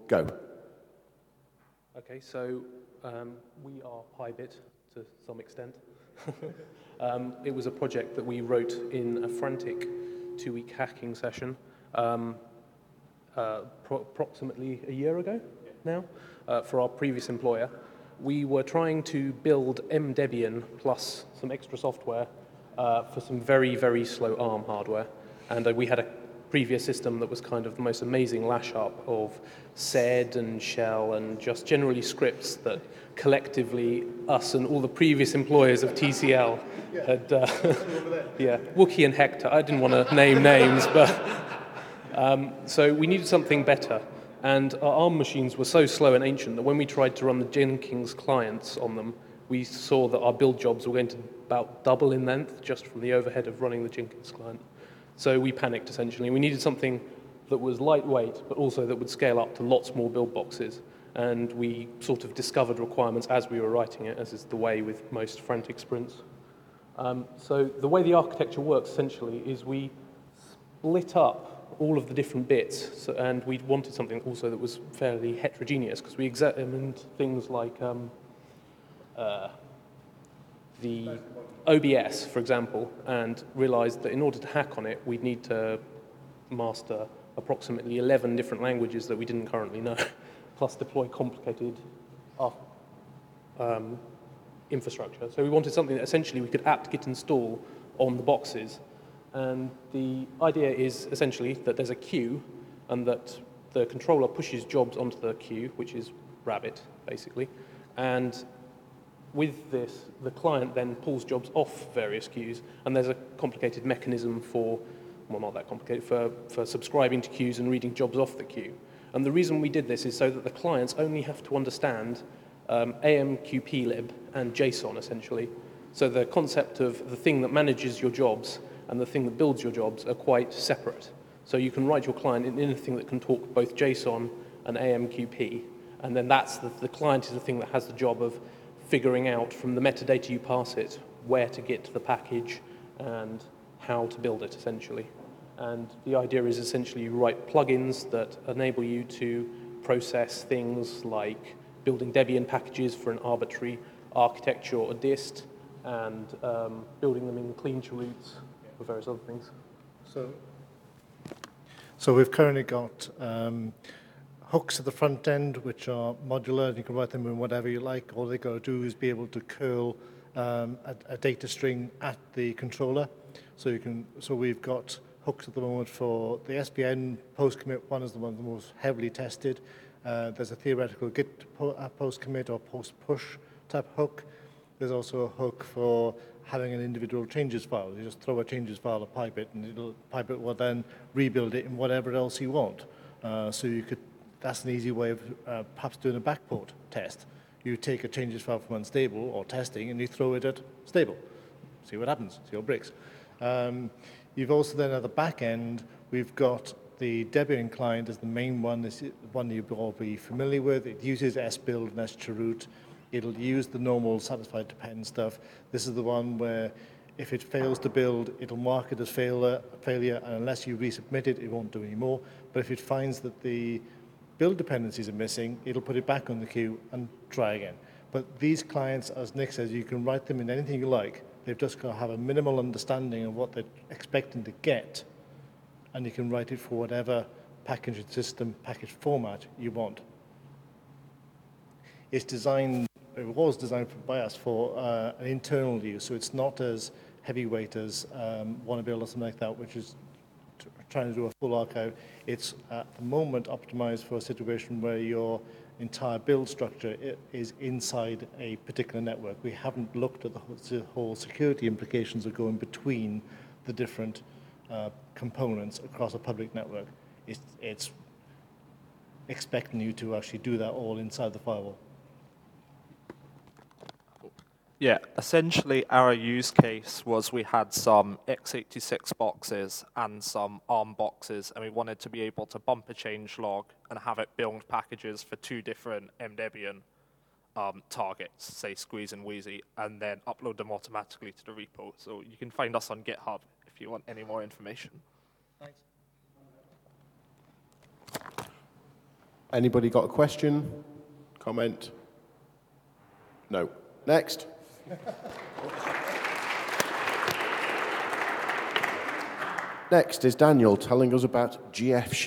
Go. Okay, so we are PyBit to some extent. It was a project that we wrote in a frantic 2-week hacking session approximately a year ago now for our previous employer. We were trying to build MDebian plus some extra software for some very, very slow ARM hardware. And we had a previous system that was kind of the most amazing lash-up of sed and shell and just generally scripts that collectively us and all the previous employers of TCL had, Wookie and Hector. I didn't want to name names, but so we needed something better. And our ARM machines were so slow and ancient that when we tried to run the Jenkins clients on them, we saw that our build jobs were going to about double in length just from the overhead of running the Jenkins client. So we panicked, essentially. We needed something that was lightweight, but also that would scale up to lots more build boxes. And we sort of discovered requirements as we were writing it, as is the way with most frantic sprints. So the way the architecture works, essentially, is we split up all of the different bits, and we wanted something also that was fairly heterogeneous, because we examined things like the OBS, for example, and realized that in order to hack on it, we'd need to master approximately 11 different languages that we didn't currently know, plus deploy complicated infrastructure. So we wanted something that essentially we could apt-get install on the boxes. And the idea is essentially that there's a queue and that the controller pushes jobs onto the queue, which is Rabbit, basically. And with this, the client then pulls jobs off various queues, and there's a complicated mechanism for, well, not that complicated, for subscribing to queues and reading jobs off the queue. And the reason we did this is so that the clients only have to understand AMQP-lib and JSON, essentially. So the concept of the thing that manages your jobs and the thing that builds your jobs are quite separate. So you can write your client in anything that can talk both JSON and AMQP, and then that's the client is the thing that has the job of figuring out from the metadata you pass it where to get to the package and how to build it, essentially. And the idea is essentially you write plugins that enable you to process things like building Debian packages for an arbitrary architecture or dist, and building them in clean roots or various other things. So we've currently got hooks at the front end, which are modular, and you can write them in whatever you like. All they got to do is be able to curl a data string at the controller. So we've got hooks at the moment for the SPN post-commit one is the one the most heavily tested. There's a theoretical Git post-commit or post-push type hook. There's also a hook for having an individual changes file. You just throw a changes file at PyBit, and PyBit will then rebuild it in whatever else you want. That's an easy way of perhaps doing a backport test. You take a changes file from unstable or testing, and you throw it at stable. See what happens, see what breaks. You've also then at the back end, we've got the Debian client as the main one. This is one you'll all be familiar with. It uses sbuild and schroot. It'll use the normal satisfied depend stuff. This is the one where if it fails to build, it'll mark it as failure, and unless you resubmit it, it won't do any more. But if it finds that the build dependencies are missing, it'll put it back on the queue and try again. But these clients, as Nick says, you can write them in anything you like. They've just got to have a minimal understanding of what they're expecting to get, and you can write it for whatever package system, package format you want. It was designed by us for an internal use, so it's not as heavyweight as WannaBuild or something like that, which is trying to do a full archive. It's at the moment optimized for a situation where your entire build structure is inside a particular network. We haven't looked at the whole security implications of going between the different components across a public network. It's expecting you to actually do that all inside the firewall. Yeah, essentially our use case was we had some x86 boxes and some ARM boxes, and we wanted to be able to bump a change log and have it build packages for two different MDebian targets, say Squeeze and Wheezy, and then upload them automatically to the repo. So you can find us on GitHub if you want any more information. Thanks. Anybody got a question? Comment? No. Next. Next is Daniel telling us about GF